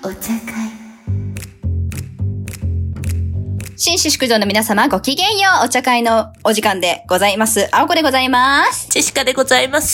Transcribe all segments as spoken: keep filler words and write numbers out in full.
お茶会。 紳士淑女の皆様ごきげんよう。お茶会のお時間でございます。青子でございます。 ジェシカでございます。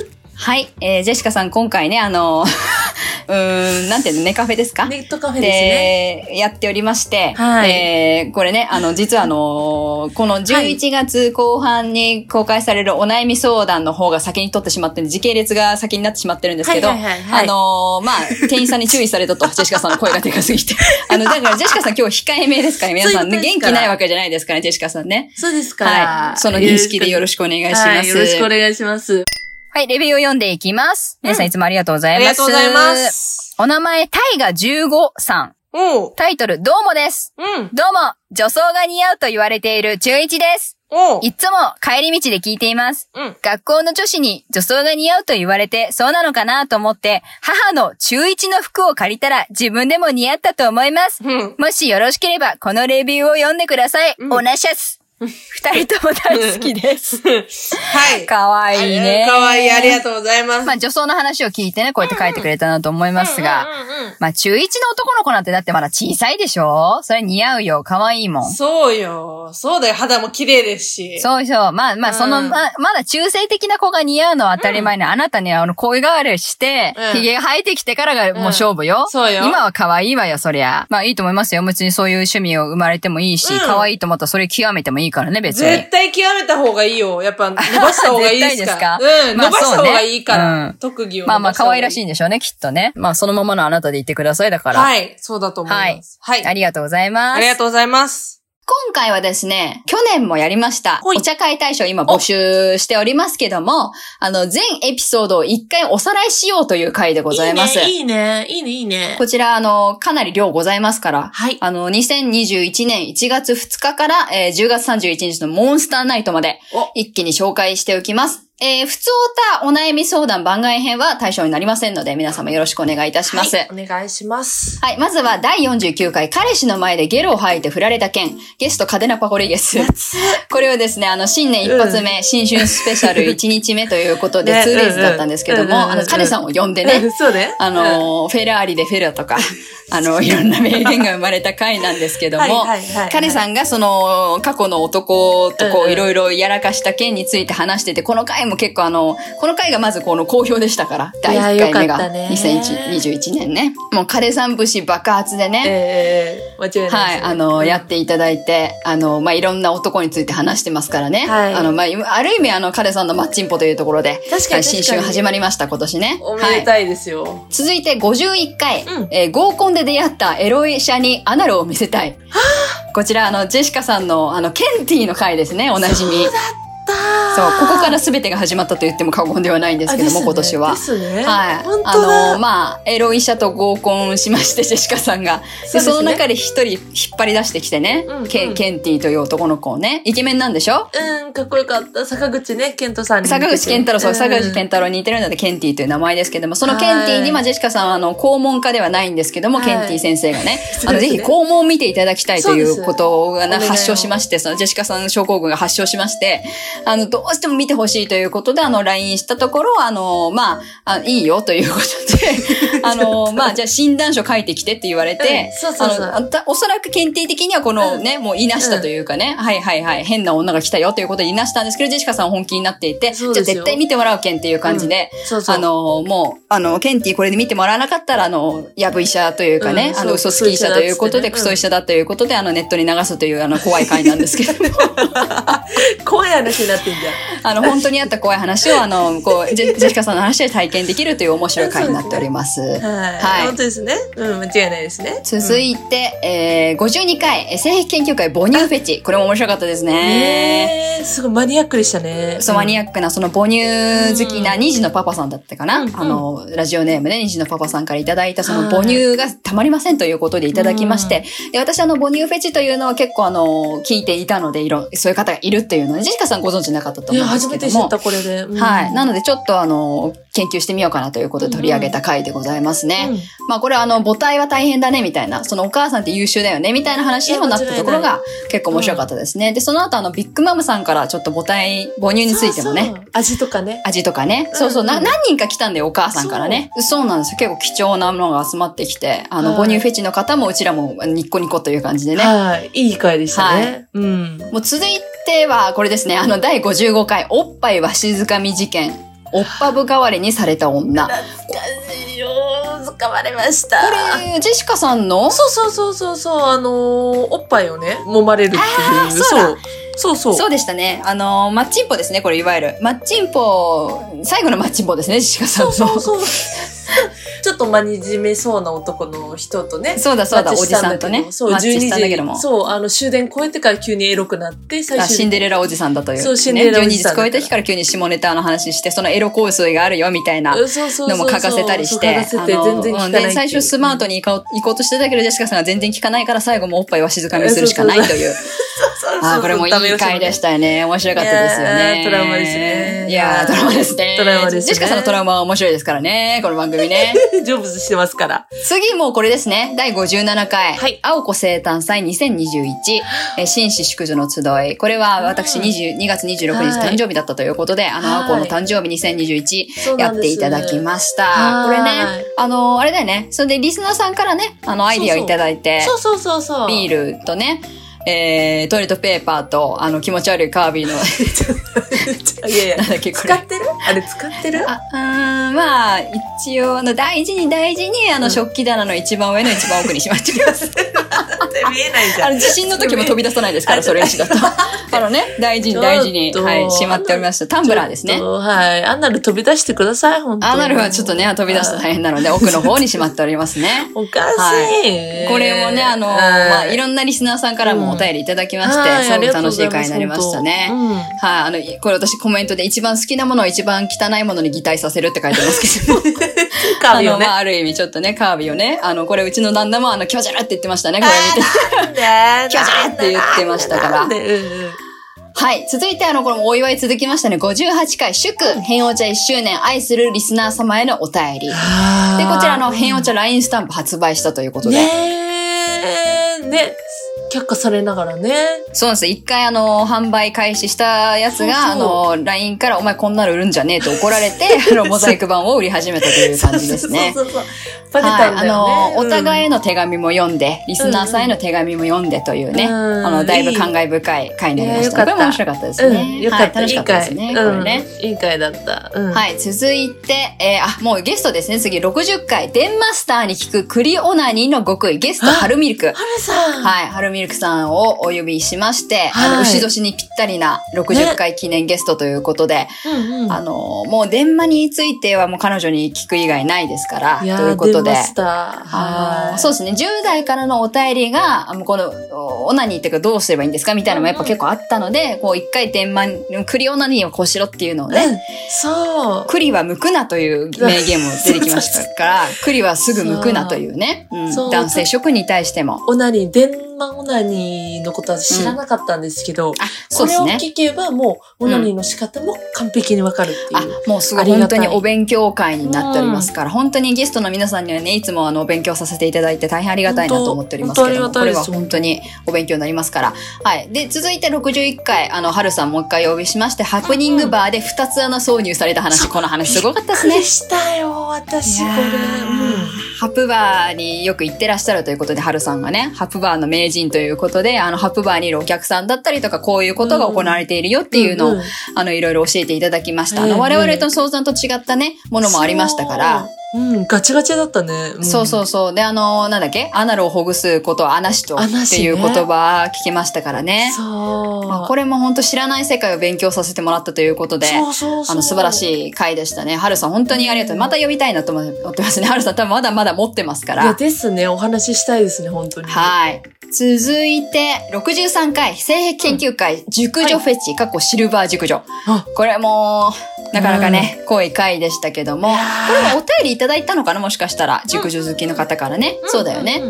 はい、えー、ジェシカさん今回ね、あの、うーん、なんていうの、ネカフェですか？ ネットカフェですね。 で、やっておりまして、 はい。 えー、これね、あの、実はあの、このじゅういちがつこう半に公開されるお悩み相談の方が先に取ってしまってるんで、時系列が先になってしまってるんですけど、 はいはいはいはい、 あの、まあ、店員さんに注意されたと、ジェシカさんの声がでかすぎて。あの、だからジェシカさん今日控えめですから、皆さんね、元気ないわけじゃないですからね、ジェシカさんね。 そうですから。 はい。その認識でよろしくお願いします。はい、 よろしくお願いします。 はい、レビューを読んでいきます。皆さんいつもありがとうございます。 ありがとうございます。 お名前、タイガじゅうごさん。 おう。 タイトル、どうもです。 うん。 どうも、女装が似合うと言われている中一です。 おう。 いつも帰り道で聞いています。 うん。 学校の女子に女装が似合うと言われてそうなのかなと思って、母の中一の服を借りたら自分でも似合ったと思います。 うん。 もしよろしければこのレビューを読んでください。うん、おなしゃす。二人とも大好きです。 はい。 かわいいね。 かわいい。ありがとうございます。 まあ女装の話を聞いてね、こうやって書いてくれたなと思いますが、 うんうんうん、 まあ中一の男の子なんてだってまだ小さいでしょ？それ似合うよ。かわいいもん。 そうよ。そうだよ。肌も綺麗ですし。 そうそう。まあまあその、うん、ま, まだ中性的な子が似合うのは当たり前ね。うん、あなたね、あの声変わりして、うん、髭が生えてきてからがもう勝負よ。うん、 そうよ。 今は可愛いわよ、そりゃ。まあいいと思いますよ。別にそういう趣味を生まれてもいいし、うん、可愛いと思ったらそれ極めてもいいからね、別に。 絶対極めた方がいいよ。やっぱ伸ばした方がいいですか？絶対ですか？うん。伸ばした方がいいから。まあね、うん、特技を。 まあまあ可愛らしいんでしょうね、きっとね。まあそのままのあなたで言ってください、だから。 はい。そうだと思います。はい。 はい。ありがとうございます。 ありがとうございます。 今回はですね、去年もやりました。お茶会大賞今募集しておりますけども、あの、全エピソードを一回おさらいしようという回でございます。 いいね、いいね、いいね、いいね。 こちら、あの、かなり量ございますから、 はい。 あの、にせんにじゅういちねんいちがつふつかから、えー、じゅうがつさんじゅういちにちのモンスターナイトまで、一気に紹介しておきます。えー、普通おたお悩み相談番外編は対象になりませんので、皆様よろしくお願いいたします。 はい、お願いします。 はい、まずはだいよんじゅうきゅうかい、彼氏の前でゲロを吐いて振られた件、ゲストカデナパゴリゲス。これをですね、あの、新年一発目、うん、新春スペシャルいちにちめということで、ね、ツーデイズだったんですけども、うんうん、あの、カデさんを呼んでね、 そうね。 あの、うん、フェラーリでフェラとか、あの、いろんな名言が生まれた回なんですけども、はいはいはいはい、カデさんがその、過去の男とこう、いろいろやらかした件について話してて、この回も結構あの、この回がまずこの好評でしたから、だいいっかいめがにせんにじゅういちねんね。もうカデさん節爆発でね。 ええー、間違いない、 ね。はい、あの、やっていただいて、あの、まあ、いろんな男について話してますからね。はい。あの、まあ、ある意味あの、カデさんのマッチンポというところで、 確かに新春始まりました、今年ね。 おめでたいですよ。はい、 続いてごじゅういっかい、うん、えー、合コンで出会ったエロ医者にアナルを見せたい。こちら、あの、ジェシカさんの、あの、ケンティの回ですね、おなじみ。 そうだそう、ここから全てが始まったと言っても過言ではないんですけども、ね、今年は。 ですね。 はい。 本当だ。 あの、まあ、エロ医者と合コンしまして、ジェシカさんが。で、その中で一人引っ張り出してきてね、うんうん、ケ, ケンティという男の子をね、イケメンなんでしょ？ うん、かっこよかった。坂口ね、健太さんに似てて。 坂口健太郎、そう、坂口健太郎に似てるので、ケンティという名前ですけども、そのケンティに、まあ、ジェシカさんは、あの、肛門科ではないんですけども、はい、ケンティ先生がね、あの、ぜひ肛門を見ていただきたいということがな、発症しまして、そのジェシカさん症候群が発症しまして、あの、どうしても見てほしいということで、あの、ライン したところ、あの、まあ、あいいよということで、あの、まあ、じゃあ診断書書いてきてって言われて、 うん、そうそうそう。 あの、おそらく検定的にはこのね、うん、もういなしたというかね、うん、はいはいはい、変な女が来たよということでいなしたんですけど、ジェシカさん本気になっていて、じゃあ絶対見てもらうけんっていう感じで、うん、そうそうあの、もう、あの、ケンティこれで見てもらわなかったら、あの、やぶ医者というかね、うん、あの、嘘つき医者ということで、クソ医者だということで、あの、ネットに流すという、あの、怖い回なんですけども。 怖い話になってんじゃん。 あの、本当にあった怖い話を、あの、こう、ジェ、ジェシカさんの話で体験できるという面白い回になっております。 はい。はい。本当ですね。うん、間違いないですね。 続いて、うん、えー、ごじゅうにかい、性癖研究会母乳フェチ。これも面白かったですね。 ねー、すごいマニアックでしたね。 そう、マニアックな、その母乳好きなにじのパパさんだったかな、うん、あの、ラジオネームでにじのパパさんからいただいた、その母乳がたまりませんということでいただきまして、で私あの、母乳フェチというのは結構あの、聞いていたので、いろ、そういう方がいるっていうので、ジェシカさんご存知なかったったと思うんですけども。 いや、初めて知った、これで。 うん、はい。なので、ちょっとあの、研究してみようかなということで取り上げた回でございますね。うんうん、まあ、これはあの、母体は大変だね、みたいな、そのお母さんって優秀だよね、みたいな話にもなったところが結構面白かったですね。うん、で、その後あの、ビッグマムさんからちょっと母体、母乳についてもね。 そうそう、味とかね。 味とかね。そうそう、うんうん、な、何人か来たんだよ、お母さんからね。そう、そうなんですよ。結構貴重なものが集まってきて、あの、はい、母乳フェチの方もうちらもニッコニコという感じでね。 はい。いい回でしたね。はい。うん。 もう続いては、これですね、あの、だいごじゅうごかい、おっぱいわしづかみ事件。おっぱぶ代わりにされた女。 懐かしいよ。使われました。 これ、ジェシカさんのそうそうそうそうそう、あのー、おっぱいをね、揉まれるっていう。そう。そうそう。 そうでしたね。あのー、マッチンポですね、これいわゆる。マッチンポ、最後のマッチンポですね、ジェシカさんの。 そうそうそう。ちょっと真にじめそうな男の人とね。 そうだそうだ、おじさんとね。 そう、じゅうにじ。そう、あの、終電超えてから急にエロくなって、 最初シンデレラおじさんだという。 そう、シンデレラおじさん。 じゅうにじ超えた日から急に下ネタの話して、そのエロ香水があるよ、みたいなのも書かせたりして。 そうそうそう。書かせて全然聞かない。 で、最初スマートに行こう、行こうとしてたけど、ジェシカさんが全然聞かないから、最後もおっぱいは静かにするしかないという。あ、これもいい回でしたよね。面白かったですよね。 トラウマですね。 いやー、トラウマですね。 トラウマですね。 ジェシカさんのトラウマは面白いですからね、この番組ね。 成仏してますから。 次もこれですね。だいごじゅうななかい。はい。青子生誕祭にせんにじゅういち。え、紳士淑女の集い。これは私にがつにじゅうろくにち誕生日だったということで、あの、青子の誕生日にせんにじゅういちやっていただきました。これね、あの、あれだよね。それでリスナーさんからね、あの、アイディアをいただいて。 そうそうそうそう。 ビールとね、えー、トイレットペーパーと、あの、気持ち悪いカービィの。 いやいや、なんだっけ、これ。使ってるあれ使ってるあ、うーん、まあ、一応、あの、大事に大事に、あの、うん、食器棚の一番上の一番奥にしまってます。 見えないじゃん。 あの、地震の時も飛び出さないですから、それ以上だと。あのね、大事に大事に、はい、しまっておりました。タンブラーですね。 はい。アナル飛び出してください、本当に。 アナルはちょっとね、飛び出すと大変なので、奥の方にしまっておりますね。 おかしい、 はい。これもね、あの、まあ、いろんなリスナーさんからもお便りいただきまして、すごく楽しい回になりましたね。はい。あの、これ私コメントで一番好きなものを一番汚いものに擬態させるって書いてますけど。 カービィをね。 あの、まあ、ある意味ちょっとね、カービィをね、あの、これうちの旦那もあの、気持ち悪いって言ってましたね、これ見て。気持ち悪いって言ってましたから。はい。続いて、あの、これもお祝い続きましたね。ごじゅうはちかい、祝、変お茶いっしゅうねん、愛するリスナー様へのお便り。で、こちらの変お茶 ライン スタンプ発売したということで。 ねー、ね。却下されながらね。 そうなんです。一回あの、販売開始したやつが、そうそうあの、ライン からお前こんなの売るんじゃねえと怒られて、あの、モザイク版を売り始めたという感じですね。そうそうそう。 バレたんだよね。 はい、あの、お互いへの手紙も読んで、リスナーさんへの手紙も読んでというね、うん、あの、だいぶ感慨深い回になりました。これも面白かったですね。 うん、よかった。 はい、楽しかったですね。 いいこれね、 うん。いい回だった。うん、 はい、続いて、えー、あ、もうゲストですね。次、ろくじゅっかい、デンマスターに聞く栗オナニーの極意。ゲスト、ハルミルク。 ハルさん。 はい、ハルミルクさんをお呼びしまして、はい、あの、牛年にぴったりなろくじゅっかい記念ゲストということで、ねうんうん、あの、もう電話についてはもう彼女に聞く以外ないですから、ということで。あそうですね。じゅう代からのお便りが、この、オナニーっていうかどうすればいいんですかみたいなのもやっぱ結構あったので、うんうん、こう一回電話、栗オナニーをこうしろっていうのをね、うん、 そう。 栗は剥くなという名言も出てきましたから、栗はすぐ剥くなというね、うん、男性職に対しても。 オナニー、電話オナニーのことは知らなかったんですけど、うん、あそうですね、これを聞けばもう、オナニーの仕方も完璧にわかるっていう。 あ、もうすごい本当にお勉強会になっておりますから、うん、本当にゲストの皆さんにはね、いつもあの、お勉強させていただいて大変ありがたいなと思っておりますけども、これは本当にお勉強になりますから。はい。で、続いてろくじゅういっかい、あの、はるさんもう一回お呼びしまして、ハプニングバーで二つ穴挿入された話、この話すごかったですね。 びっくりしたよ、私これ。うん、 ハプバーによく行ってらっしゃるということで、はるさんがね、ハプバーの名人ということで、あの、ハプバーにいるお客さんだったりとか、こういうことが行われているよっていうのを、うんうん、あの、いろいろ教えていただきました。あの、我々と相談と違ったね、ものもありましたから、 うん、ガチガチだったね。 うん、そうそうそう。で、あの、なんだっけアナルをほぐすことはアナシとっていう言葉聞きましたからね。 そう。 まあ、これも本当知らない世界を勉強させてもらったということで、 そうそうそう、 あの、素晴らしい回でしたね。はるさん本当にありがとう。また呼びたいなと思ってますね。はるさん多分まだまだ持ってますから。 いやですね。お話ししたいですね、本当に。 はい。続いて、ろくじゅうさんかい、性癖研究会、うん、熟女フェチ、はい、過去シルバー熟女。これも、なかなかね、うん、濃い回でしたけども、これもお便りいただいたのかなもしかしたら、熟女好きの方からね。うん、そうだよね。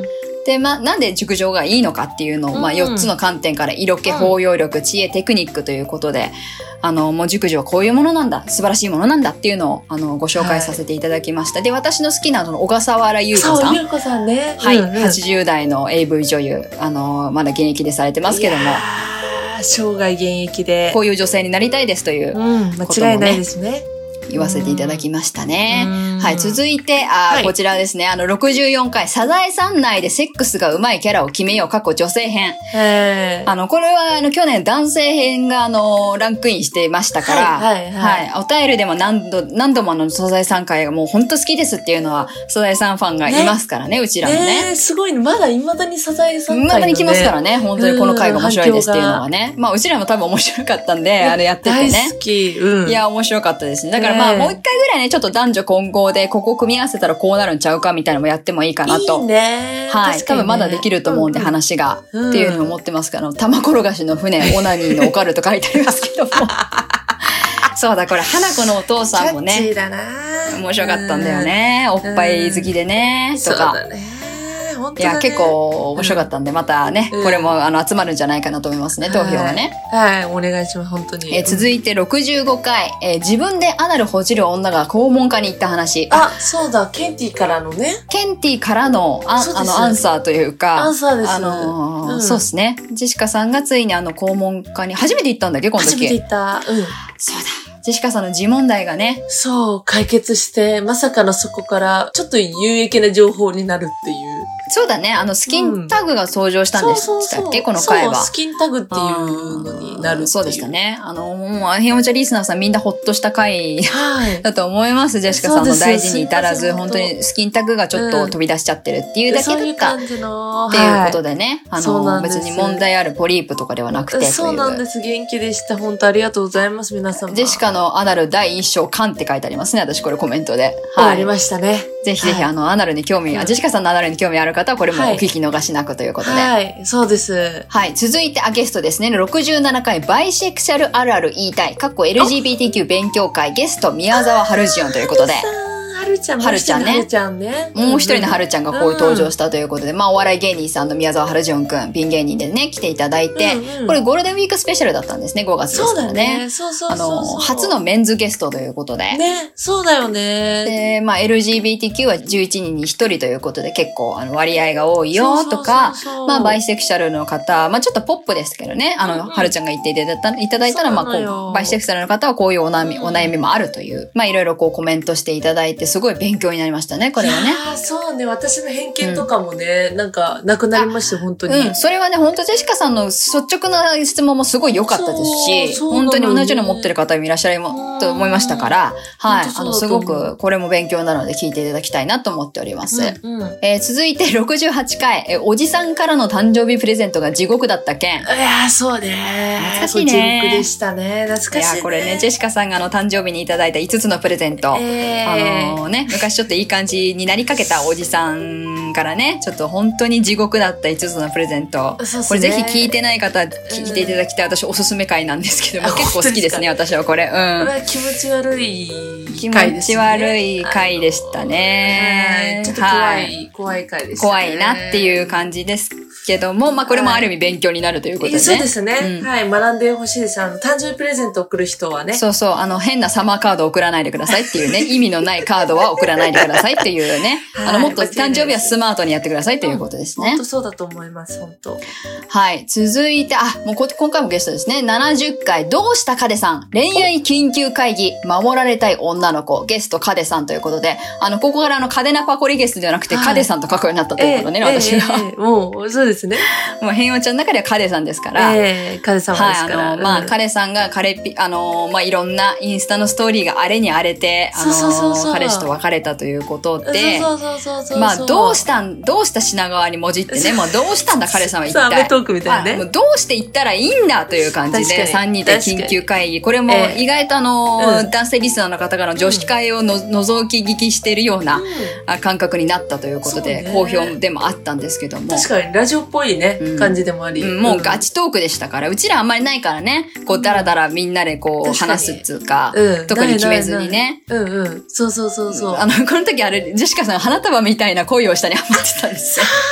で、まあ、なんで熟女がいいのかっていうのを、まあ、よっつの観点から、色気、包容力、知恵、テクニックということで、あの、もう熟女はこういうものなんだ、素晴らしいものなんだっていうのを、あの、ご紹介させていただきました。はい、で、私の好きな、その、小笠原優子さん。 そう、優子さんね。 はい、うんうん。はちじゅう代の エーブイ 女優、あの、まだ現役でされてますけども。 生涯現役で。 こういう女性になりたいですということもね。 うん、間違いないですね。 言わせていただきましたね。はい。続いて、あ、はい、こちらですね。あの、ろくじゅうよんかい、サザエさん内でセックスが上手いキャラを決めよう、過去女性編。 へあの、これは、あの、去年男性編が、あの、ランクインしていましたから、はい、はい、はい。はい。お便りでも何度、何度もあの、サザエさん回がもう本当好きですっていうのは、サザエさんファンがいますからね、ねうちらもね。 ね、すごいね。まだ未だにサザエさん回、ね。 未だに来ますからね。本当にこの回が面白いですっていうのはね。まあ、うちらも多分面白かったんで、あれやっててね。 大好き。うん。 いや、面白かったですね。だからまあ、もう一回ぐらいね、ちょっと男女混合で、ここ組み合わせたらこうなるんちゃうかみたいなのもやってもいいかなと。 いいね。 はい。ね、多分まだできると思うんで、うん、話が、うん。っていうふうに思ってますから、玉転がしの船、オナニーのオカルト書いてありますけども。そうだ、これ、花子のお父さんもね。 キャッチーだな。 面白かったんだよね。おっぱい好きでね。とか。 そうだね。 いや、結構面白かったんで、またね、うん、これもあの集まるんじゃないかなと思いますね、投票はね。 はい、はい、お願いします、本当に。 えー、続いてろくじゅうごかい、えー、自分でアナルほじる女が肛門科に行った話。 あ、そうだ、ケンティからのね。 ケンティからの、あ、あの、アンサーというか。 アンサーです。 あのーうん、そうですね。ジェシカさんがついにあの肛門科に、初めて行ったんだっけ、この時。 初めて行った。うん。 そうだ。ジェシカさんの自問題がね。 そう、解決して、まさかのそこから、ちょっと有益な情報になるっていう。 そうだね。あの、スキンタグが登場したんでしたっけ、うん、そうそうそうこの回は。 そう、スキンタグっていうのになるっていう。 そうでしたね。あの、もう、アヘオチャリスナーさんみんなほっとした回、はい、だと思います。ジェシカさんの大事に至らず、本当にスキンタグがちょっと飛び出しちゃってるっていうだけだった。うん、そういう感じの。っていうことでね。はい、あの、別に問題あるポリープとかではなくて。 そうなんです。元気でした。本当ありがとうございます。皆様。 ジェシカのアナル第一章、缶って書いてありますね。私これコメントで。 はい。ありましたね。 ぜひぜひ、はい、あの、アナルに興味、あ、ジェシカさんのアナルに興味ある方はこれもお聞き逃しなくということで。 はい、そうです。 はい。続いて、あ、ゲストですね。ろくじゅうななかい、バイセクシャルあるある言いたい。かっこ エルジービーティーキュー 勉強会、ゲスト、宮沢春ジオンということで。 はるちゃん、はるちゃんね。はるちゃんね。 もう一人のはるちゃんがこう登場したということで、うん、まあお笑い芸人さんの宮沢はるじょんくん、ピン芸人でね、来ていただいて、うんうん、これゴールデンウィークスペシャルだったんですね、ごがつですからね。 そうだね。そうそうそうそう。 あの、初のメンズゲストということで。 ね、そうだよね。 で、まあ エルジービーティーキュー はじゅういちにんにひとりということで結構あの割合が多いよとか、まあバイセクシャルの方、まあちょっとポップですけどね、あの、うんうん、はるちゃんが言っていただいたいただいたら、まあこう、バイセクシャルの方はこういうお悩み、うん、お悩みもあるという、まあいろいろこうコメントしていただいて、すごい勉強になりましたね、これはね。 ああ、そうね。私の偏見とかもね、うん、なんか、なくなりました、本当に。 うん。それはね、本当ジェシカさんの率直な質問もすごい良かったですし、本当に同じような持ってる方もいらっしゃると思いましたから、はい。あの、すごく、これも勉強なので聞いていただきたいなと思っております。うんうん、えー、続いてろくじゅうはちかい、えー、おじさんからの誕生日プレゼントが地獄だった件。いやー、そうね。懐かしいね。地獄でしたね。懐かしい、ね。いや、 これね、ジェシカさんがあの、誕生日にいただいたいつつのプレゼント。えー、あのー、ね、昔ちょっといい感じになりかけたおじさんからね、ちょっと本当に地獄だったいつつのプレゼント。そうね、これぜひ聞いてない方、聞いていただきたい、私おすすめ回なんですけども、結構好きですね、私はこれ。うん。これは気持ち悪い回ですね。気持ち悪い回でしたね。 ちょっと怖い、はい、怖い回でしたね。 怖いなっていう感じですけども、まあこれもある意味勉強になるということでね。 そうですね。うん、はい、学んでほしいです。あの、誕生日プレゼント送る人はね。 そうそう、あの、変なサマーカード送らないでくださいっていうね、意味のないカードは送らないでくださいっていうね。はい、あの、もっと誕生日はスマートにやってくださいということですね。 本当そうだと思います、本当。 はい。続いて、あ、もうこ今回もゲストですね。ななじゅっかい、どうしたカデさん。恋愛緊急会議、守られたい女の子。ゲストカデさんということで、あの、ここからあの、カデナパコリゲスではなくて、はい、カデさんと書くようになったということね、えー、私が。 えーえー、もう、そうですね。 もう、変音ちゃんの中ではカデさんですから。 ええー、カデさんですから。 はい、あの、まあ、カデさんが彼ピ、あの、まあ、いろんなインスタのストーリーが荒れに荒れて、あの、そうそうそうそう彼氏と別れたということで、 そうそうそうそう。 まあ、どうしたん、どうした品川にもじってね、もうどうしたんだ彼さんは一体。 アメトークみたいなね。 もうどうして行ったらいいんだという感じで、さんにんで緊急会議。これも意外とあの、えーうん、男性リスナーの方からの女子会をの、うん、覗き聞きしているような、うん、感覚になったということで、好評でもあったんですけども。 確かに、ラジオっぽいね、うん、感じでもあり、 うん。もうガチトークでしたから、うちらあんまりないからね、こう、だらだらみんなでこう、話すっつうか、うん、特に決めずにね。 うんうん。そうそうそうそう。 あの、この時あれ、ジェシカさん花束みたいな恋をしたにハマってたんですよ。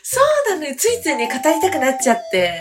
そうだね。ついついね、語りたくなっちゃって。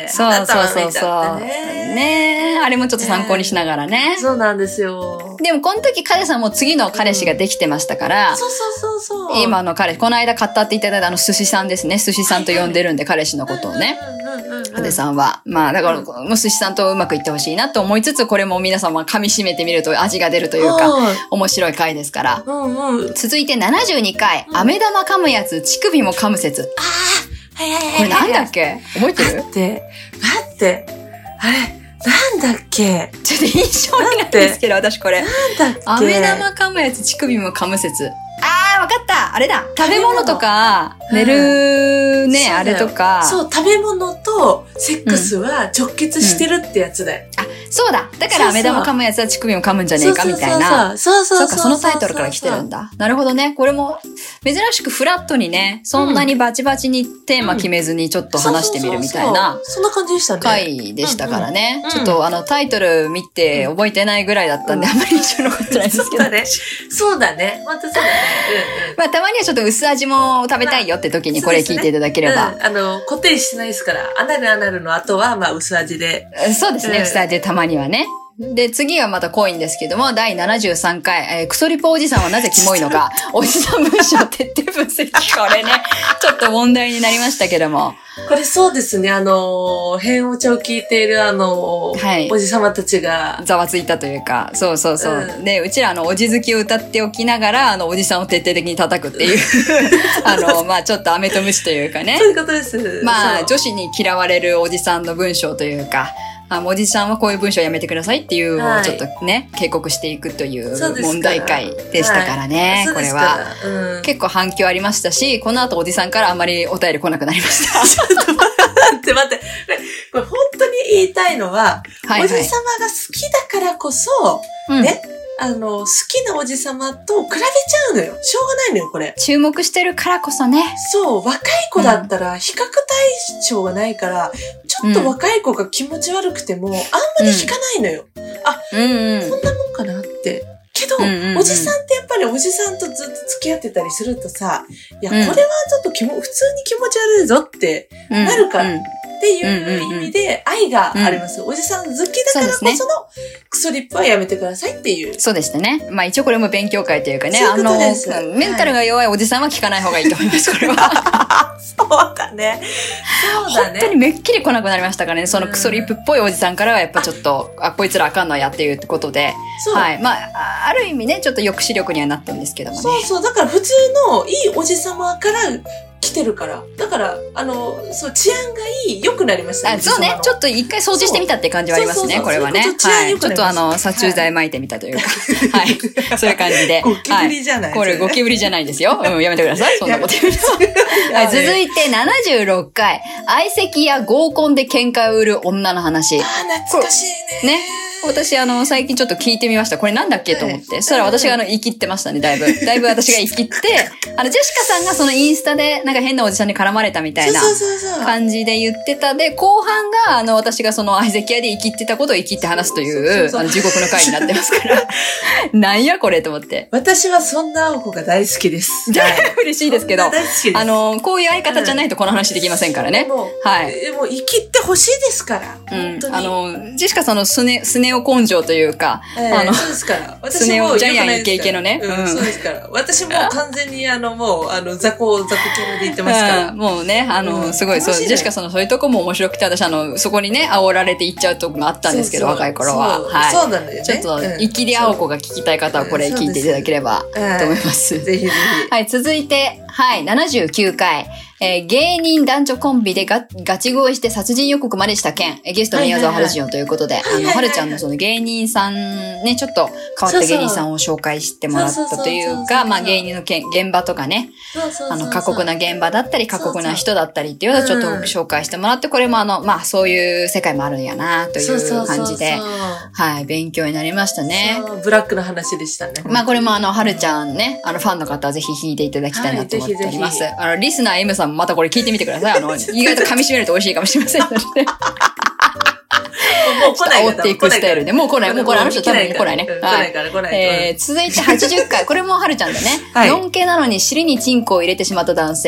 そうそうそうそう。ねねあれもちょっと参考にしながらね。 そうなんですよ。 でもこの時彼さんも次の彼氏ができてましたから。 うん、そうそうそうそう。 今の彼氏、この間語っていただいたあの寿司さんですね。寿司さんと呼んでるんで、はいはい、彼氏のことをね。彼さんは。まあだから、もう寿司さんとうまくいってほしいなと思いつつ、これも皆さんは噛み締めてみると味が出るというか、面白い回ですから。うんうん、続いてななじゅうにかい、飴玉噛むやつ、乳首も噛む説。 ああ、はいはいはい。 これなんだっけ覚えてる？ 待って、待って。あれなんだっけちょっと印象にないんですけど、私これ。 なんだっけ飴玉噛むやつ、乳首も噛む説。あー、わかったあれだ食べ物とか、寝るね、あれとか。 そう、食べ物とセックスは直結してるってやつだよ。 あ、そうだだから飴玉噛むやつは乳首も噛むんじゃねえかみたいな。 そうそうそう。 そうか、そのタイトルから来てるんだ。なるほどね。これも、珍しくフラットにね、そんなにバチバチにテーマ決めずにちょっと話してみるみたいな。 そんな感じでしたね。 回でしたからね。ちょっとあの、タイトル見て覚えてないぐらいだったんで、あんまり印象残ってないんですけど。 そうだね。そうだね。またそうだね。 まあ、たまにはちょっと薄味も食べたいよって時にこれ聞いていただければ。 うん、あの、固定してないですから、アナルアナルの後は、まあ、薄味で。 そうですね、うん、薄味でたまにはね。で、次はまた濃いんですけども、だいななじゅうさんかい、えー、クソリポおじさんはなぜキモいのか、おじさん文章徹底分析。これね、ちょっと問題になりましたけども。 これそうですね、あのー、変お茶を聞いているあのー、はい、おじさまたちが。 ざわついたというか、そうそうそう。うん、で、うちらあの、おじ好きを歌っておきながら、あの、おじさんを徹底的に叩くっていう、あの、まあちょっと飴とムチというかね。 そういうことです。 まあ、女子に嫌われるおじさんの文章というか、あおじさんはこういう文章やめてくださいっていうのをちょっとね、はい、警告していくという問題回でしたからね、はい、これは、うん。結構反響ありましたし、この後おじさんからあんまりお便り来なくなりました。 ちょっと待って待って。これ本当に言いたいのは、はいはい、おじさまが好きだからこそ、うん、ね、あの、好きなおじさまと比べちゃうのよ。しょうがないのよ、これ。 注目してるからこそね。 そう、若い子だったら比較対象がないから、ちょっと若い子が気持ち悪くても、あんまり引かないのよ。うん、あ、うんうん、こんなもんかなって。けど、うんうんうん、おじさんってやっぱりおじさんとずっと付き合ってたりするとさ、いや、これはちょっときも、普通に気持ち悪いぞってなるから。うんうん、っていう意味で愛があります。うんうんうん、おじさん好きだからこそのクソリップはやめてくださいっていう。 そうでしたね。まあ一応これも勉強会というかね、 あの、 メンタルが弱いおじさんは聞かない方がいいと思います、これは。 そうだね。そうだね。 本当にめっきり来なくなりましたからね、そのクソリップっぽいおじさんからはやっぱちょっと、あ、こいつらあかんのやっていうことで。はい。まあ、ある意味ね、ちょっと抑止力にはなったんですけどもね。 そうそう。だから普通のいいおじさまから、来てるから。だから、あの、そう、治安がいい、良くなりましたね。 あ、そうね。ちょっと一回掃除してみたって感じはありますね、これはね。はい。ちょっとあの、殺虫剤撒いてみたというか。はい。そういう感じで。 ゴキブリじゃない。 これゴキブリじゃないですよ。うん、やめてください。そんなこと言うの。はい、続いてななじゅうろっかい。相席や合コンで喧嘩を売る女の話。 ああ、懐かしいね。 ね。私、あの、最近ちょっと聞いてみました。これなんだっけと思って。そしたら私があの、言い切ってましたね、だいぶ。だいぶ私が言い切って、あの、ジェシカさんがそのインスタで、なんか変なおじさんに絡まれたみたいな感じで言ってた。で、後半が、あの、私がその相席屋で言い切ってたことを言い切って話すという、あの、地獄の回になってますから。なんやこれと思って。 私はそんな青子が大好きです。 嬉しいですけど。 大好きです。 あの、こういう相方じゃないとこの話できませんからね。はい。 でも、生きってほしいですから。 うん。あの、ジェシカさんのすね、すねお根性というか、 えー、あの、そうですから。 私もジャイアンイケイケのね。 うん、そうですから。私も完全にあの、もう、あの、雑魚、雑魚キャラで言ってますから。 うん、もうね、あの、うん、すごい、そう、ジェシカさんのそういうとこも面白くて、私あの、そこにね、煽られていっちゃうとこもあったんですけど、そうそう若い頃は。 そうはい。 そうなんだよね。 ちょっと、イキリ青子が聞きたい方はこれ聞いていただければと思います。 ぜひぜひ。 はい、続いて、はい、ななじゅうきゅうかい。えー、芸人男女コンビでガガチ恋して殺人予告までした件、えー、ゲスト宮沢春潤ということで、あの、春ちゃんのその芸人さんね、ちょっと変わった芸人さんを紹介してもらったというか、まあ芸人のけ現場とかね、あの、過酷な現場だったり、過酷な人だったりっていうのをちょっと紹介してもらって、これもあの、まあそういう世界もあるんやな、という感じで、はい、勉強になりましたね。 ブラックな話でしたね。 まあこれもあの、春ちゃんね、あの、ファンの方はぜひ弾いていただきたいなと思っております。はい、あの、リスナー M さんもまたこれ聞いてみてください。あの、意外と噛み締めると美味しいかもしれませんので。 もう来ないから。 追っていくスタイルで。もう来ない。もうこれあの人多分来ないね。 来ないから来ない。 えー、続いてはちじゅっかい。これもはるちゃんだね。はい。のんけなのに尻にチンコを入れてしまった男性。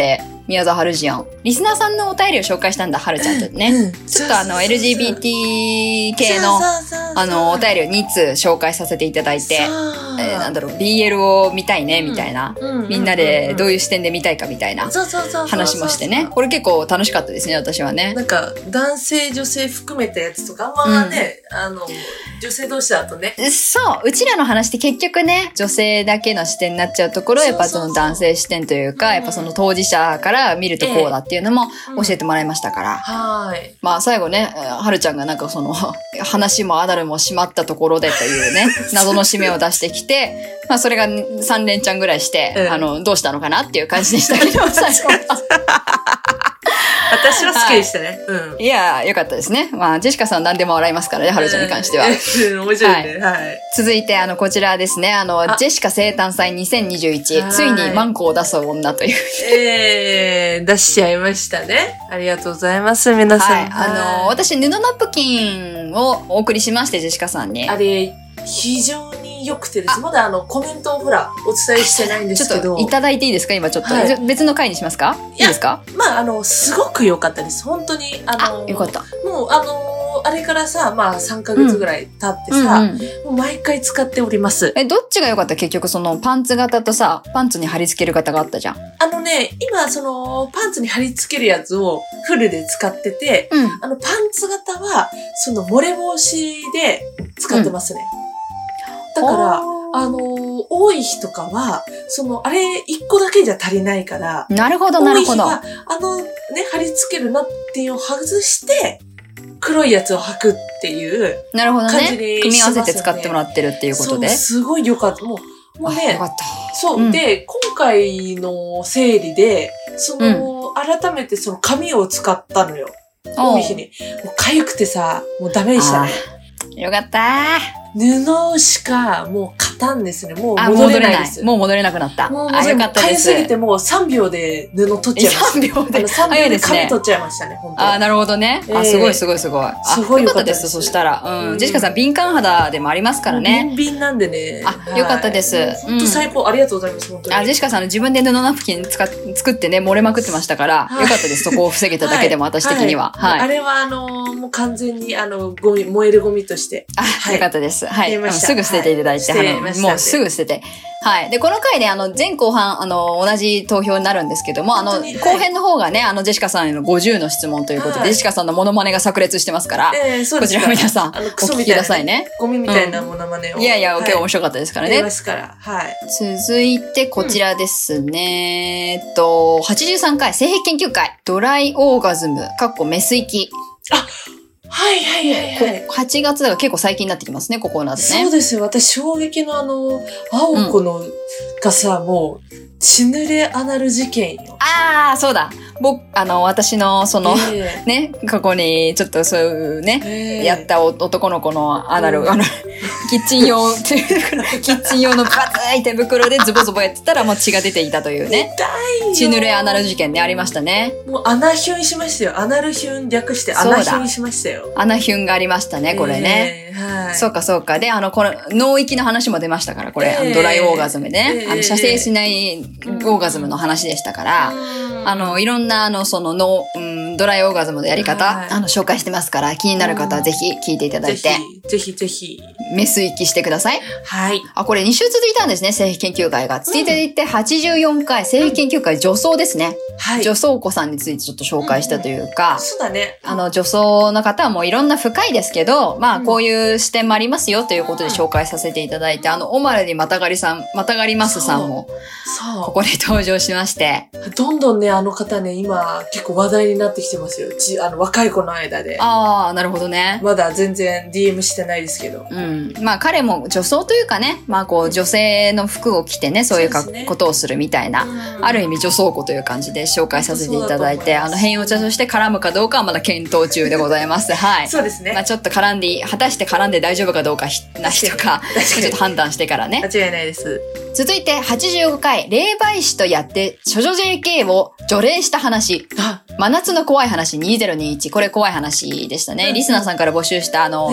宮沢はるじゃん。リスナーさんのお便りを紹介したんだ、はるちゃんとね。うん、ちょっとあの、エルジービーティー 系の、あの、お便りをにつう紹介させていただいて、えー、なんだろう、ビーエル を見たいね、みたいな、うん。みんなでどういう視点で見たいかみたいな話もしてね。これ結構楽しかったですね、私はね。 なんか、男性、女性含めたやつとか、まあね、うん、あの、女性同士だとね。 そう。うちらの話って結局ね、女性だけの視点になっちゃうところ、やっぱその男性視点というか、やっぱその当事者から見るとこうだっていうのも教えてもらいましたから。はい。まあ最後ね、はるちゃんがなんかその、話もアダルも閉まったところでというね、謎の締めを出してきて、まあそれがさん連チャンぐらいして、うん、あの、どうしたのかなっていう感じでしたけど、最後は。 私は好きでしたね。はい、うん。 いや、よかったですね。まあ、ジェシカさん何でも笑いますからね、はるちゃんに関しては。 面白いね。はい。はい、 続いて、あの、こちらですね。あの、あジェシカ生誕祭にせんにじゅういち、ついにマンコを出す女という。 ええー、出しちゃいましたね。ありがとうございます、皆さん。はい。 あの、私、布ナプキンをお送りしまして、ジェシカさんに。 あれ、非常に良くてです。まだあの、コメントをほら、お伝えしてないんですけど。 ちょっといただいていいですか今ちょっと、はい。別の回にしますかいいですか？ まあ、あの、すごく良かったです。本当に、あの、 あ、よかった。 もう、あの、あれからさ、まあ、さんかげつぐらい経ってさ、うんうんうん、もう毎回使っております。 え、どっちが良かった結局その、パンツ型とさ、パンツに貼り付ける型があったじゃん。 あのね、今、その、パンツに貼り付けるやつをフルで使ってて、うん、あの、パンツ型は、その、漏れ防止で使ってますね。うん、だから、あのー、多い日とかは、その、あれ、一個だけじゃ足りないから。 なるほど、なるほど。 多い日は、あの、ね、貼り付けるなっていうのを外して、黒いやつを履くっていうなるほどね。組み合わせて使ってもらってるっていうことで。 そう、すごい良かった。もう、もうね。 よかった。 そう、うん。で、今回の整理で、その、うん、改めてその紙を使ったのよ。多い日に。もう痒くてさ、もうダメでしたね。 よかったー。 布しかもう勝たんですね。もう戻れないです。 もう戻れなくなった。 もう戻れなかったです。痒すぎてもうさんびょうで布取っちゃいました。さんびょうで。さんびょうで紙取っちゃいましたね、本当に。 あ、なるほどね。あ、すごいすごいすごい。 すごいよかったです、そしたら。うん。ジェシカさん、敏感肌でもありますからね。 ビンビンなんでね。 あ、よかったです。 本当最高。ありがとうございます、本当に。 あ、ジェシカさん、自分で布ナプキン使っ作ってね、漏れまくってましたから、よかったです。そこを防げただけでも、私的には。はい。 あれは、あの、もう完全に、あの、ゴミ、燃えるゴミとして。 あ、よかったです。はい。すぐ捨てていただいて、はい、あのもうすぐ捨てて。はい。で、この回で、あの、前後半、あの、同じ投票になるんですけども、あの、後編の方がね、あの、ジェシカさんへのごじゅうの質問ということで、はい、ジェシカさんのモノマネが炸裂してますから、えー、そうですこちら皆さん、お聞きくださいね。 ゴミみたいなモノマネを。 うん、いやいや、はい、今日面白かったですからね。 ますから。はい。 続いて、こちらですね。えっと、はちじゅうさんかい、性癖研究会、ドライオーガズム、かっこメス域。 あはいはいはいはい。 はちがつだから結構最近になってきますね、ここなどね。 そうですよ。私、衝撃のあの、青子の、うん、がさ、もう、血濡れアナル事件よ。 ああ、そうだ。僕、あの、私の、その、えー、ね、過去に、ちょっとそういうね、えー、やった男の子のアナル、うん、あの、キッチン用、キッチン用のバツい手袋でズボズボやってたら、もう血が出ていたというね。 痛いよ。 血濡れアナル事件ね、ありましたね。 もうアナヒュンしましたよ。アナルヒュン略してアナヒュンしましたよ。 アナヒュンがありましたね、これね。えー、はい。そうかそうか。で、あの、この、脳域の話も出ましたから、これ、えー、ドライオーガズムでね。えー、あの、射精しないオーガズムの話でしたから、あの、いろんな、あの、その、の、うん、ドライオーガズムのやり方、はい、あの、紹介してますから、気になる方はぜひ聞いていただいて。ぜひ、ぜひぜひ。 メス息してください。 はい。 あ、これに週続いたんですね、性癖研究会が。続いていってはちじゅうよんかい、性癖研究会女装ですね。はい。女装子さんについてちょっと紹介したというか。 うんうん、そうだね。 あの、女装の方はもういろんな深いですけど、まあ、こういう視点もありますよということで紹介させていただいて、あの、オマルにまたがりさん、またがりますさんも、そう。ここで登場しまして。 どんどんね、あの方ね、今、結構話題になってきてますよ。ち、あの、若い子の間で。 ああ、なるほどね。 まだ全然 ディーエム してないですけど。 うん。まあ、彼も女装というかね、まあ、こう、女性の服を着てね、そういうか、ね、ことをするみたいな、ある意味女装子という感じで紹介させていただいて、あの、変お茶として絡むかどうかはまだ検討中でございます。はい。 そうですね。 まあ、ちょっと絡んで、果たして絡んで大丈夫かどうかな人か、ちょっと判断してからね。 間違いないです。 続いてはちじゅうごかい、霊媒師とやって処女 ジェーケー を除霊した話。真夏の怖い話にせんにじゅういち。これ怖い話でしたね。リスナーさんから募集したあの、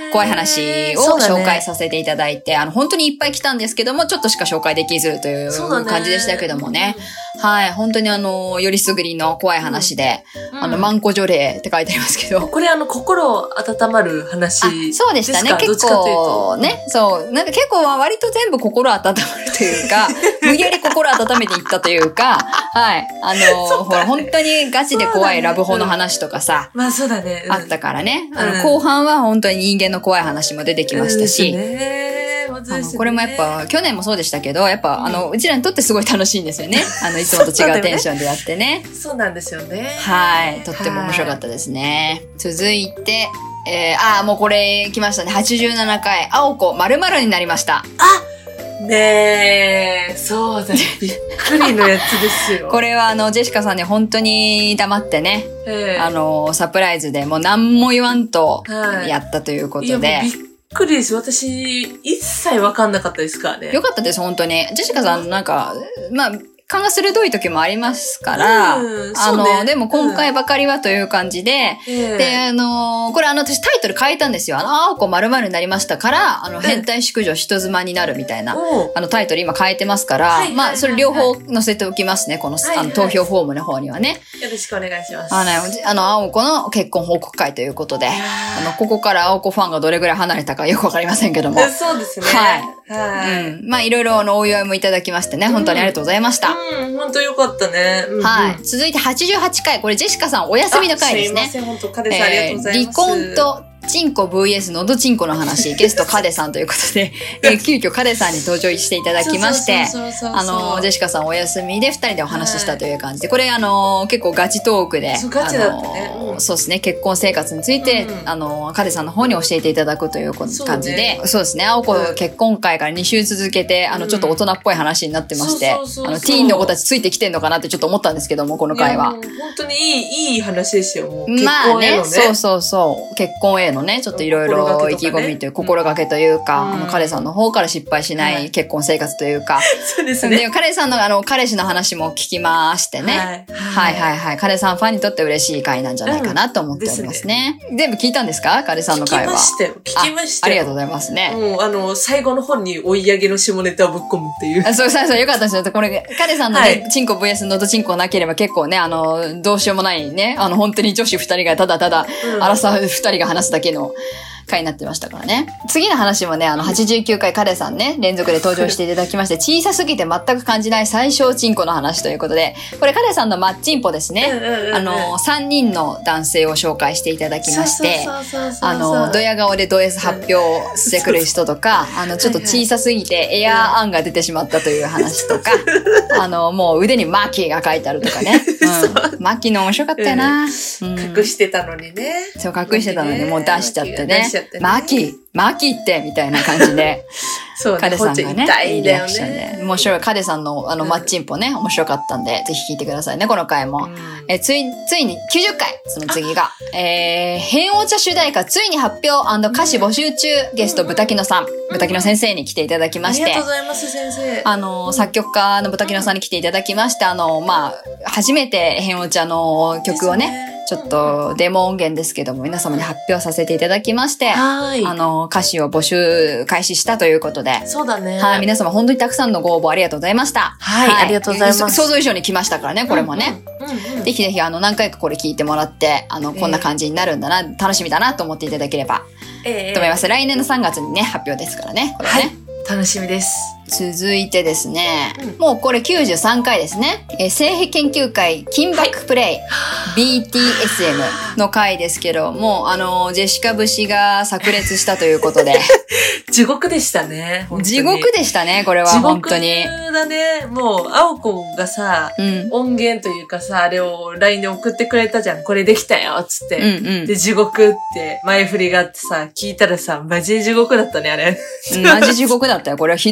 怖い話を紹介させていただいて、ね、あの、本当にいっぱい来たんですけども、ちょっとしか紹介できずという感じでしたけどもね。はい。本当にあの、よりすぐりの怖い話で、うん、あの、万古除霊って書いてありますけど。 これあの、心温まる話ですか？ そうでしたね。結構ね、そう。なんか結構割と全部心温まるというか、無理やり心温めていったというか、はい。あの、ほら、本当にガチで怖いラブホの話とかさ。 まあそうだね。 あったからね。あの、後半は本当に人間の怖い話も出てきましたし。あのこれもやっぱ、去年もそうでしたけど、やっぱ、あの、うちらにとってすごい楽しいんですよね。あの、いつもと違うテンションでやってね。 そうなんですよね。 はい。とっても面白かったですね。続いて、えー、あー、もうこれ来ましたね。はちじゅうななかい、青子〇〇になりました。 あねえ、そうだね。びっくりのやつですよ。 これはあの、ジェシカさんに本当に黙ってね、えー、あの、サプライズでもう何も言わんとやったということで。はい、 びっくりです。私、一切わかんなかったですからね。 よかったです、本当に。ジェシカさんなんか、まあ、勘が鋭い時もありますから、うん、あの、ね、でも今回ばかりはという感じで、うん、で、あの、これあの、私タイトル変えたんですよ。あの、青子〇〇になりましたから、あの、変態淑女人妻になるみたいな、うん、あの、タイトル今変えてますから、まあ、それ両方載せておきますね、この、あの、投票フォームの方にはね。 よろしくお願いします。 あの、あの、青子の結婚報告会ということで、あの、ここから青子ファンがどれぐらい離れたかよくわかりませんけども。 そうですね。 はい。はい。うん。まあ、いろいろあの、お祝いもいただきましてね、本当にありがとうございました。 うん、うん、本当よかったね。うんうん、 はい。続いてはちじゅうはちかい。これジェシカさんお休みの回ですね。 すいません、本当カデさんありがとうございます。 離婚とチンコ ブイエス のどチンコの話、ゲストカデさんということで、えー、急遽カデさんに登場していただきまして、あの、ジェシカさんお休みでふたりでお話ししたという感じで、これあの、結構ガチトークで、 そうガチだったね、 うん、そうですね、結婚生活について、うん、あの、カデさんの方に教えていただくという感じで、そう、ね,、そうですね、青子結婚会からに週続けて、あの、ちょっと大人っぽい話になってまして、あの、ティーンの子たちついてきてんのかなってちょっと思ったんですけども、この回は。 本当にいい、いい話ですよ、もう。 まあね、そうそうそう、結婚へのね、ちょっといろいろ意気込みという心がけというか、うん、あの彼さんの方から失敗しない結婚生活というか、はい、 そうですね。 で彼さんのあの彼氏の話も聞きましてね、はい、はいはいはい彼さんファンにとって嬉しい回なんじゃないかなと思っておりますね。うん、全部聞いたんですか？彼さんの回は。 聞きましたよ。聞きましたよ。 あ、ありがとうございますね。 もうあの最後の方に追い上げの下ネタをぶっ込むっていう。 あ、そうそうそうよかったですよ。これ彼さんのね、はい、チンコ ブイエス のどチンコなければ結構ねあのどうしようもないねあの本当に女子二人がただただ、うん、アラサー二人が話すだけの回になってましたからね。次の話もね、あの、はちじゅうきゅうかいカデさんね、連続で登場していただきまして、小さすぎて全く感じない最小チンコの話ということで、これカデさんのマッチンポですね。あの、さんにんの男性を紹介していただきまして、あの、ドヤ顔でド S 発表してくる人とか、あの、ちょっと小さすぎてエアーアンが出てしまったという話とか、あの、もう腕にマーキーが書いてあるとかね。うん、マーキーの面白かったよな、うん。 隠してたのにね。 そう、隠してたのにもう出しちゃってね。マーキー、マーキーってみたいな感じで、 そうね、カデさんがね、いいリアクションで。面白い。カデさんのあの、マッチンポね、面白かったんで、ぜひ聞いてくださいね、この回も。うん、えつい、ついにきゅうじゅっかい、その次が。えー、変お茶主題歌、ついに発表&歌詞募集中、ゲスト、ブタキノさん、ブタキノ先生に来ていただきまして。ありがとうございます、先生。 あの、作曲家のブタキノさんに来ていただきまして、あの、まあ、初めて変お茶の曲をね、ちょっとデモ音源ですけども皆様に発表させていただきまして、はい、あの歌詞を募集開始したということで、 そうだね。 はい、皆様本当にたくさんのご応募ありがとうございました。 はい、はい、ありがとうございます。 想像以上に来ましたからね、これもね。うんうんうん、ぜひぜひあの何回かこれ聞いてもらって、あのこんな感じになるんだな、えー、楽しみだなと思っていただければ、えー、と思います。来年のさんがつにね発表ですからね、これはね。はい、 楽しみです。 続いてですね、うん、もうこれきゅうじゅうさんかいですね。えー、性癖研究会金バックプレイ、はい、ビーティーエスエム の回ですけど、もうあのジェシカ節が炸裂したということで地獄でしたね。 地獄でしたね、これは本当に。 地獄だね。もう青子がさ、うん、音源というかさ、あれを ライン で送ってくれたじゃん。これできたよっつって、うんうん、で地獄って前振りがあってさ、聞いたらさ、マジ地獄だったねあれ。 マジ地獄だったよ。これはひどいねって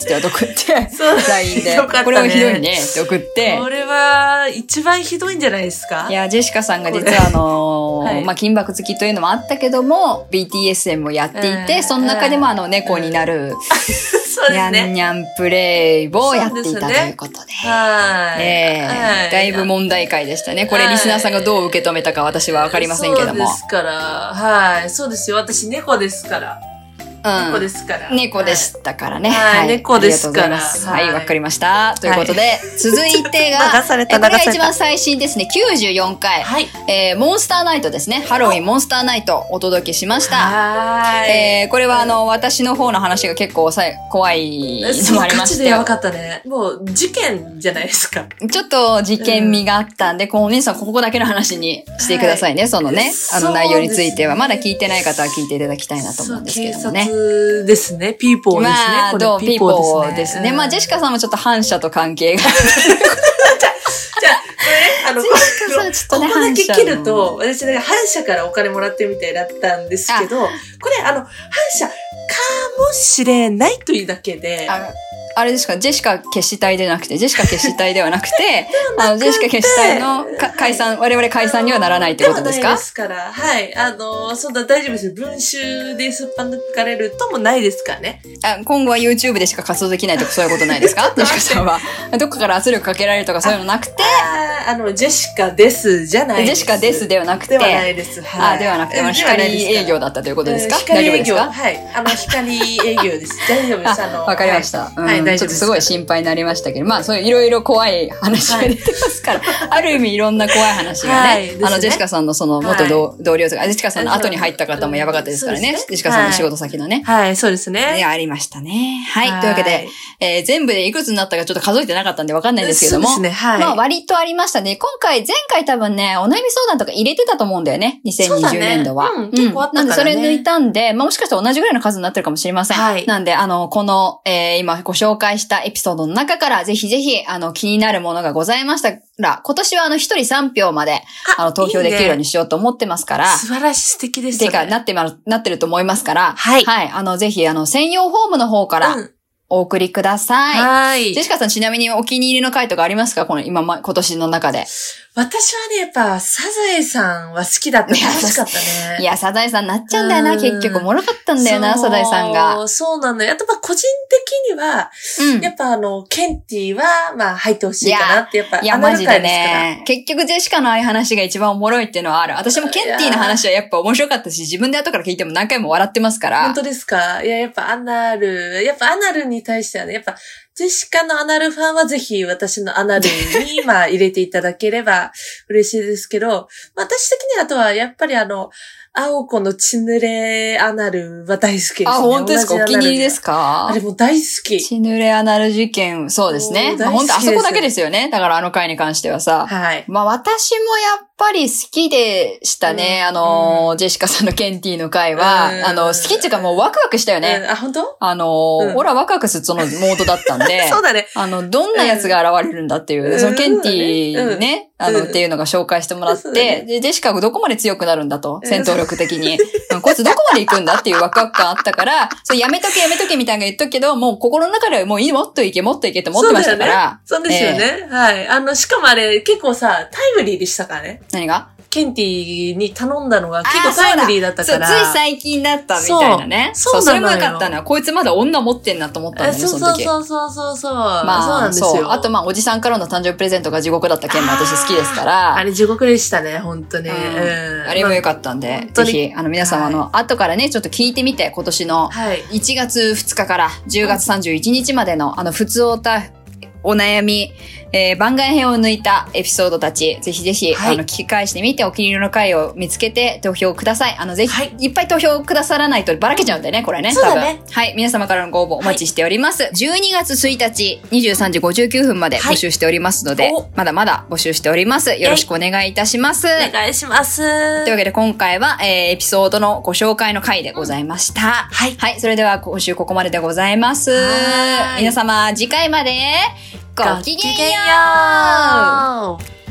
つって送って、 そうライン で、 よかったねこれもひどいねって送って。 これは一番ひどいんじゃないですか？ いや、ジェシカさんが実はあのーはい、まあ、金箔付きというのもあったけども、ビーティーエスエム をやっていて、その中でもあの、猫になる、 そうですね。 ニャンニャンプレイをやっていたということで。 はい。 えー、だいぶ問題回でしたね。これリスナーさんがどう受け止めたか私はわかりませんけども。 そうですから、はい。そうですよ。私猫ですから。 うん、 猫ですから。 猫でしたからね。 はい。はい、猫ですから。 はい、わ、はい、かりました。ということで、はい、続いてが、 流されたこれが一番最新ですね。きゅうじゅうよんかい。はい。えー、モンスターナイトですね。ハロウィンモンスターナイトお届けしました。はい。えー、これはあの、私の方の話が結構さ怖いのもありまして。 ガチでやばかったね。もう、事件じゃないですか。 ちょっと事件味があったんで、うん、こう皆さんここだけの話にしてくださいね。はい、そのね、あの内容については。まだ聞いてない方は聞いていただきたいなと思うんですけどもね。 警察ですね。ピーポーですね。 まあ、どう、ピーポーですね。まあ、ジェシカさんもちょっと反社と関係が。じゃあ、 じゃあ、これ、あの、ここだけ切ると、私ね、反社からお金もらってるみたいだったんですけど、これ、あの、反社かもしれないというだけで、 あれですか、ジェシカ決死隊でなくて、ジェシカ決死隊ではなくて、あの、ジェシカ決死隊の解散、我々解散にはならないってことですか？ ではないですから、はい。あの、そんな大丈夫ですよ。文集ですっぱ抜かれるともないですからね。 あ、今後は YouTube でしか活動できないとかそういうことないですか？ジェシカさんは。どっかから圧力かけられるとかそういうのなくて。 あ、あの、ジェシカですじゃないです。 ジェシカですではなくて。 ではないです。 はい。あ、ではなくて、光営業だったということですか？ 光営業。 大丈夫ですか？ はい。あの、光営業です。大丈夫です。あの、 わかりました。はい。大丈夫です。ちょっとすごい心配になりましたけど、まあ、そういういろいろ怖い話が出てますから、ある意味いろんな怖い話がね、あの、ジェシカさんのその元同僚とか、ジェシカさんの後に入った方もやばかったですからね。ジェシカさんの仕事先のね。 はい、そうですね。 いや、ありましたね。はい。というわけで、えー、全部でいくつになったかちょっと数えてなかったんでわかんないんですけども。そうですね。はい。まあ、割とありましたね。今回、前回多分ね、お悩み相談とか入れてたと思うんだよね。にせんにじゅうねんどは。 うん、結構あったからね。 なんで、それ抜いたんで、まあ、もしかしたら同じぐらいの数になってるかもしれません。はい。なんで、あの、この、えー、今ご紹介したエピソードの中から、ぜひぜひ、あの、気になるものがございましたら、今年はあの、一人さんぴょうまで、あの、投票できるようにしようと思ってますから。 素晴らしい、素敵ですね。 てか、なってま、なってると思いますから。 はい。 はい。あの、ぜひ、あの、専用フォームの方から、うんお送りください。はい。ジェシカさんちなみにお気に入りの回とかありますか？この今ま、今年の中で。 私はね、やっぱ、サザエさんは好きだった。楽しかったね。 いや、サザエさんなっちゃうんだよな。結局、おもろかったんだよな、サザエさんが。 そうなんだよ。あと、まあ、個人的には、うん、やっぱあの、ケンティは、まあ、入ってほしいかなって、やっぱ、 いや、マジでね。結局、ジェシカのああいう話が一番おもろいっていうのはある。私もケンティの話はやっぱ面白かったし、自分で後から聞いても何回も笑ってますから。 本当ですか？いや、やっぱアナル、やっぱアナルに対してはね、やっぱ、ジェシカのアナルファンはぜひ私のアナルに、まあ、入れていただければ嬉しいですけど、私的にあとはやっぱりあの、青子の血濡れアナルは大好きですね。あ、 本当ですか？お気に入りですか？ あれもう大好き。 血濡れアナル事件、そうですね。まあ、本当あそこだけですよね。だからあの回に関してはさ。はい。まあ私もやっぱり好きでしたね。うん、あの、うん、ジェシカさんのケンティの回は、うん、あの、好きっていうかもうワクワクしたよね。 うん、あ、本当？ あの、うん、俺はワクワクするそのモードだったんで。 そうだね。 あの、どんなやつが現れるんだっていう、うん、そのケンティね、うん、あの、うん、っていうのが紹介してもらって、ね、で、ジェシカがどこまで強くなるんだと、戦闘力的に。こいつどこまで行くんだっていうワクワク感あったから、それやめとけやめとけみたいな言っとくけど、もう心の中ではもういい、もっといけ、もっといけって思ってましたから。 そうですよね。えー、はい。あの、しかもあれ結構さ、タイムリーでしたからね。 何が？ ケンティに頼んだのが結構タイムリーだったから。 そう、つい最近だったみたいなね。そう、そう、それもよかったな。こいつまだ女持ってんなと思ったんだよね、その時。 そうそうそうそう。まあ、そうなんですよ。そう。 あと、まあ、おじさんからの誕生日プレゼントが地獄だった件も私好きですから。 あれ地獄でしたね、本当に。うん。 あれもよかったんで、ぜひ、あの、皆様の後からね、ちょっと聞いてみて、今年のいちがつふつかからじゅうがつさんじゅういちにちまでの、あの、ふつおた、お悩み、えー、番外編を抜いたエピソードたち、ぜひぜひ、はい、あの、聞き返してみて、お気に入りの回を見つけて投票ください。あの、ぜひ、はい、いっぱい投票くださらないとばらけちゃうんでね、これね。 そうだね。 多分。はい。皆様からのご応募お待ちしております。はい、じゅうにがつついたち、にじゅうさんじごじゅうきゅうふんまで募集しておりますので、はい、まだまだ募集しております。よろしくお願いいたします。 お願いします。というわけで、今回は、えー、エピソードのご紹介の回でございました。うん、はい。はい。それでは、今週ここまででございます。皆様、次回まで、ごきげんよう。